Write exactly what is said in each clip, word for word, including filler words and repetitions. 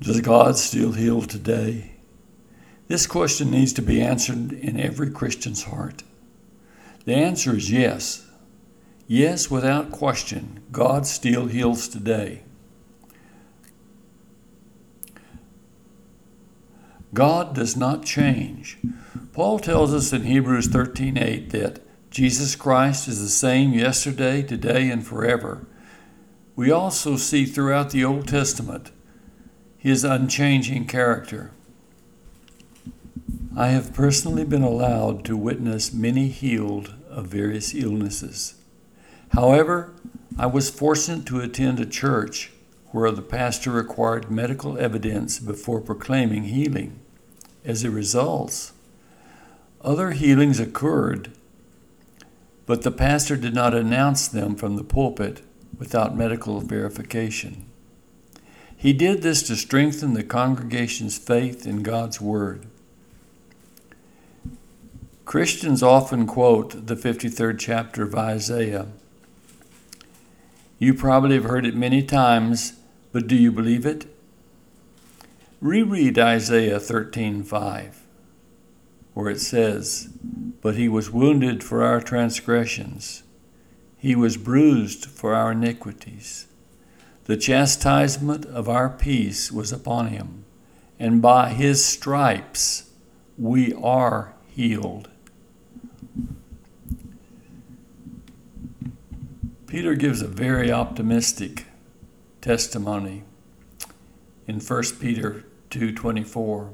Does God still heal today? This question needs to be answered in every Christian's heart. The answer is yes. Yes, without question, God still heals today. God does not change. Paul tells us in Hebrews thirteen eight that Jesus Christ is the same yesterday, today, and forever. We also see throughout the Old Testament his unchanging character. I have personally been allowed to witness many healed of various illnesses. However, I was fortunate to attend a church where the pastor required medical evidence before proclaiming healing. As a result, other healings occurred, but the pastor did not announce them from the pulpit without medical verification. He did this to strengthen the congregation's faith in God's Word. Christians often quote the fifty-third chapter of Isaiah. You probably have heard it many times, but do you believe it? Reread Isaiah thirteen five, where it says, "But he was wounded for our transgressions. He was bruised for our iniquities. The chastisement of our peace was upon him, and by his stripes we are healed." Peter gives a very optimistic testimony in First Peter two twenty-four.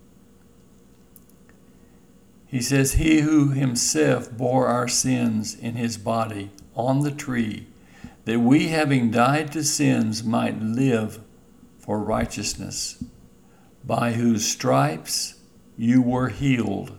He says, "He who himself bore our sins in his body on the tree, that we, having died to sins, might live for righteousness, by whose stripes you were healed."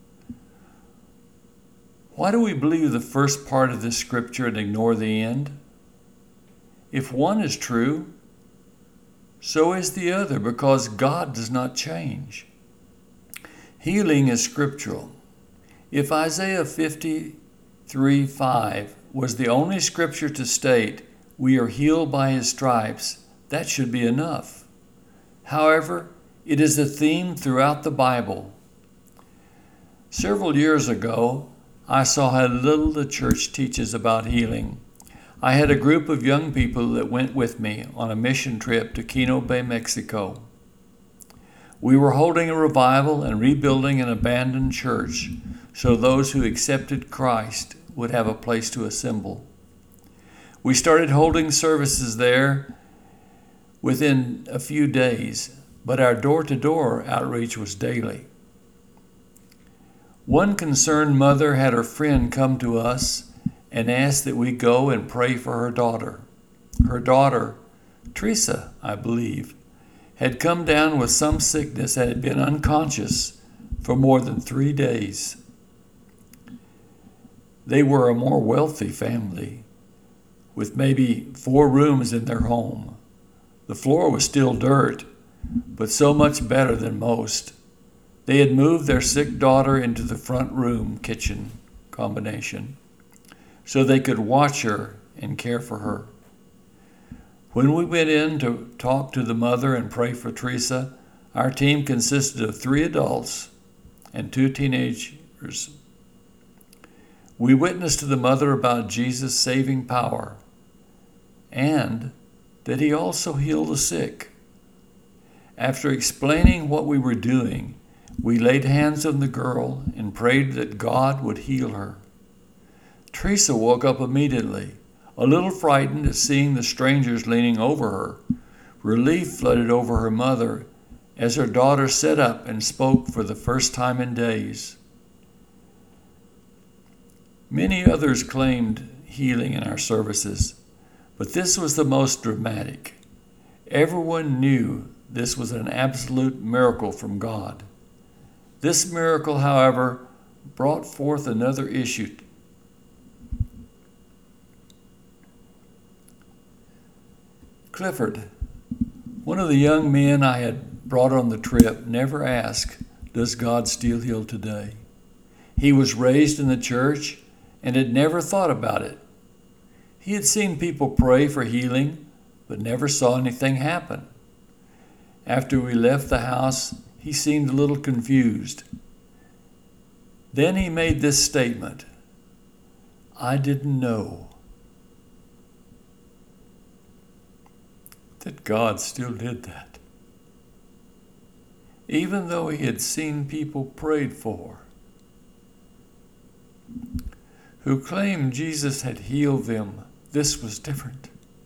Why do we believe the first part of this scripture and ignore the end? If one is true, so is the other, because God does not change. Healing is scriptural. If Isaiah fifty-three five was the only scripture to state, "We are healed by his stripes," that should be enough. However, it is a theme throughout the Bible. Several years ago, I saw how little the church teaches about healing. I had a group of young people that went with me on a mission trip to Quino Bay, Mexico. We were holding a revival and rebuilding an abandoned church so those who accepted Christ would have a place to assemble. We started holding services there within a few days, but our door-to-door outreach was daily. One concerned mother had her friend come to us and asked that we go and pray for her daughter. Her daughter, Teresa, I believe, had come down with some sickness and had been unconscious for more than three days. They were a more wealthy family, with maybe four rooms in their home. The floor was still dirt, but so much better than most. They had moved their sick daughter into the front room kitchen combination so they could watch her and care for her. When we went in to talk to the mother and pray for Teresa, our team consisted of three adults and two teenagers. We witnessed to the mother about Jesus' saving power and that he also healed the sick. After explaining what we were doing, we laid hands on the girl and prayed that God would heal her. Teresa woke up immediately, a little frightened at seeing the strangers leaning over her. Relief flooded over her mother as her daughter sat up and spoke for the first time in days. Many others claimed healing in our services, but this was the most dramatic. Everyone knew this was an absolute miracle from God. This miracle, however, brought forth another issue. Clifford, one of the young men I had brought on the trip, never asked, "Does God still heal today?" He was raised in the church and had never thought about it. He had seen people pray for healing, but never saw anything happen. After we left the house, he seemed a little confused. Then he made this statement, "I didn't know that God still did that." Even though he had seen people prayed for who claimed Jesus had healed them, this was different.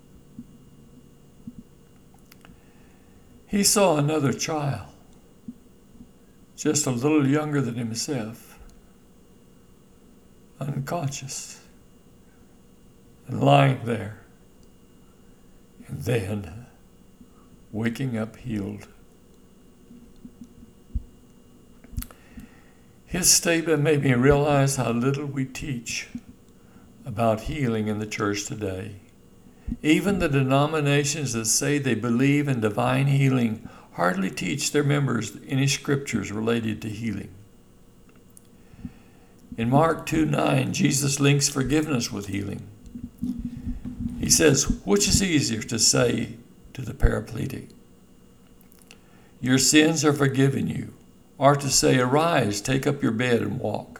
He saw another child, just a little younger than himself, unconscious, and lying there, and then waking up healed. His statement made me realize how little we teach about healing in the church today. Even the denominations that say they believe in divine healing hardly teach their members any scriptures related to healing. In Mark two nine, Jesus links forgiveness with healing. He says, "Which is easier to say to the paraplegic, 'Your sins are forgiven you,' or to say, 'Arise, take up your bed and walk'?"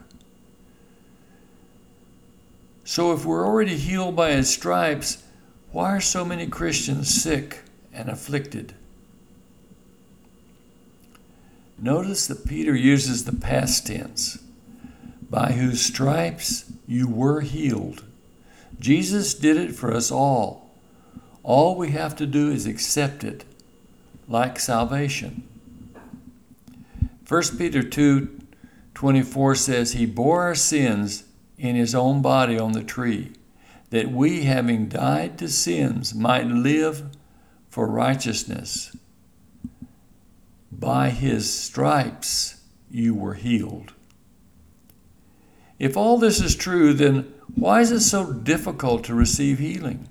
So if we're already healed by his stripes, why are so many Christians sick and afflicted? Notice that Peter uses the past tense, "by whose stripes you were healed." Jesus did it for us all. All we have to do is accept it, like salvation. First Peter two twenty-four says, "He bore our sins in his own body on the tree, that we, having died to sins, might live for righteousness. By his stripes you were healed." If all this is true, then why is it so difficult to receive healing?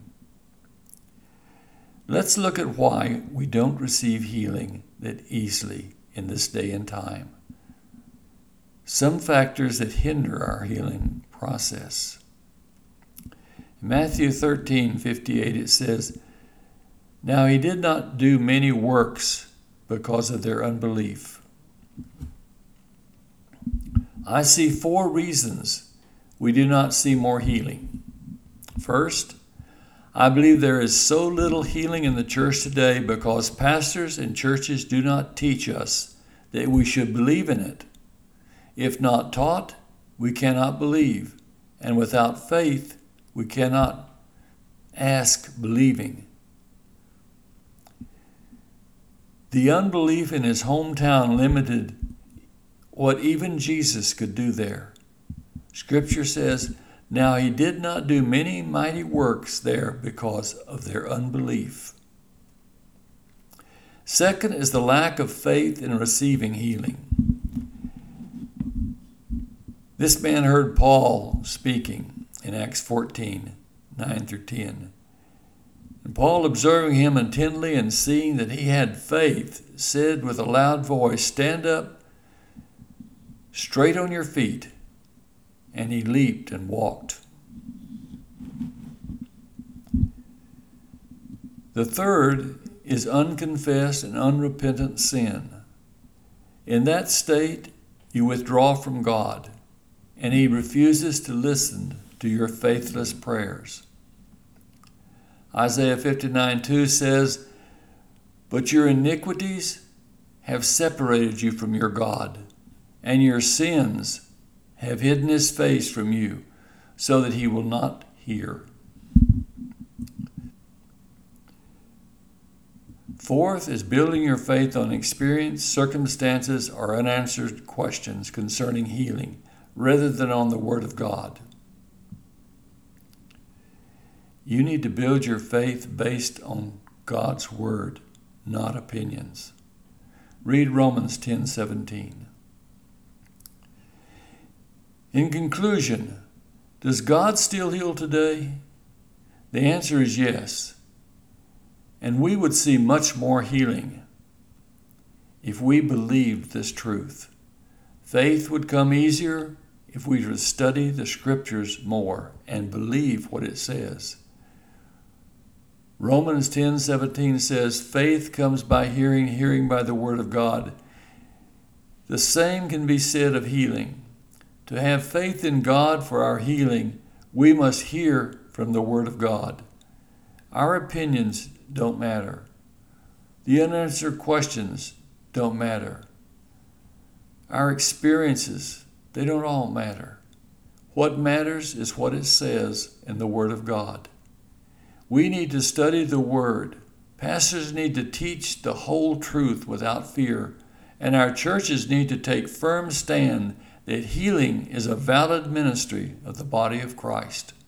Let's look at why we don't receive healing that easily in this day and time. Some factors that hinder our healing process. In Matthew thirteen fifty-eight it says, "Now he did not do many works because of their unbelief." I see four reasons we do not see more healing. First, I believe there is so little healing in the church today because pastors and churches do not teach us that we should believe in it. If not taught, we cannot believe, and without faith, we cannot ask believing. The unbelief in his hometown limited what even Jesus could do there. Scripture says, "Now he did not do many mighty works there because of their unbelief." Second is the lack of faith in receiving healing. This man heard Paul speaking in Acts fourteen nine through ten. And Paul, observing him intently and seeing that he had faith, said with a loud voice, "Stand up straight on your feet." And he leaped and walked. The third is unconfessed and unrepentant sin. In that state, you withdraw from God, and he refuses to listen to your faithless prayers. Isaiah fifty-nine two says, "But your iniquities have separated you from your God, and your sins have hidden his face from you, so that he will not hear." Fourth is building your faith on experience, circumstances, or unanswered questions concerning healing, rather than on the Word of God. You need to build your faith based on God's Word, not opinions. Read Romans ten seventeen. In conclusion, does God still heal today? The answer is yes. And we would see much more healing if we believed this truth. Faith would come easier if we would study the Scriptures more and believe what it says. Romans ten seventeen says, faith comes by hearing, hearing by the word of God. The same can be said of healing. To have faith in God for our healing, we must hear from the word of God. Our opinions don't matter. The unanswered questions don't matter. Our experiences, they don't all matter. What matters is what it says in the Word of God. We need to study the Word. Pastors need to teach the whole truth without fear, and our churches need to take firm stand that healing is a valid ministry of the body of Christ.